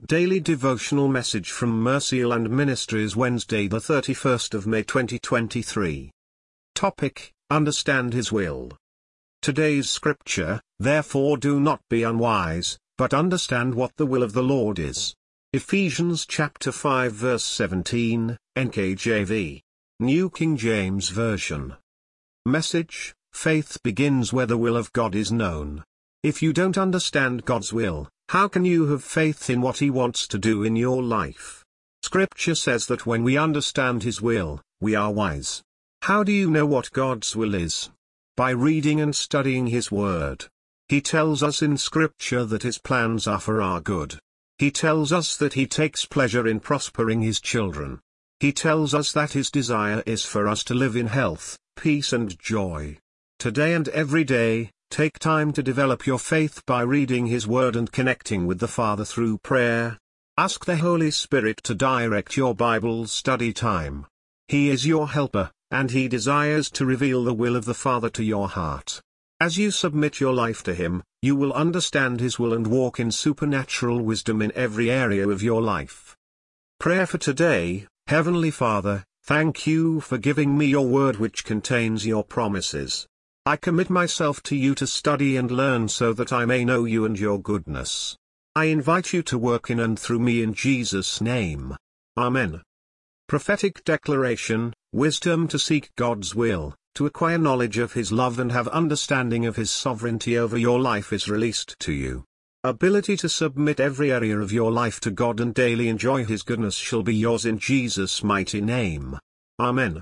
Daily devotional message from Mercyland Ministries, Wednesday the 31st of May 2023. Topic: Understand His will. Today's scripture: Therefore do not be unwise, but understand what the will of the Lord is. Ephesians chapter 5 verse 17, NKJV. New King James Version. Message: Faith begins where the will of God is known. If you don't understand God's will, how can you have faith in what He wants to do in your life? Scripture says that when we understand His will, we are wise. How do you know what God's will is? By reading and studying His Word. He tells us in Scripture that His plans are for our good. He tells us that He takes pleasure in prospering His children. He tells us that His desire is for us to live in health, peace and joy. Today and every day, take time to develop your faith by reading His Word and connecting with the Father through prayer. Ask the Holy Spirit to direct your Bible study time. He is your helper, and He desires to reveal the will of the Father to your heart. As you submit your life to Him, you will understand His will and walk in supernatural wisdom in every area of your life. Prayer for today: Heavenly Father, thank you for giving me your Word which contains your promises. I commit myself to you to study and learn so that I may know you and your goodness. I invite you to work in and through me in Jesus' name. Amen. Prophetic declaration: Wisdom to seek God's will, to acquire knowledge of His love and have understanding of His sovereignty over your life is released to you. Ability to submit every area of your life to God and daily enjoy His goodness shall be yours in Jesus' mighty name. Amen.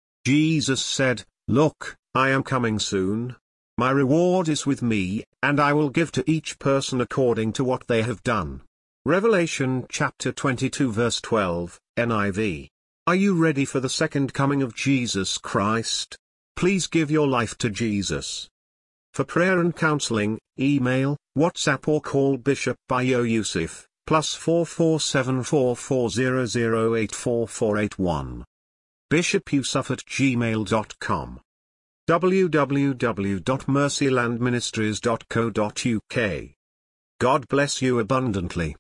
Jesus said, "Look, I am coming soon. My reward is with me, and I will give to each person according to what they have done." Revelation chapter 22 verse 12, NIV. Are you ready for the second coming of Jesus Christ? Please give your life to Jesus. For prayer and counseling, email, WhatsApp or call Bishop Bayo Yusuf, +44 7440084481. bishopyusuf@gmail.com. www.mercylandministries.co.uk. God bless you abundantly.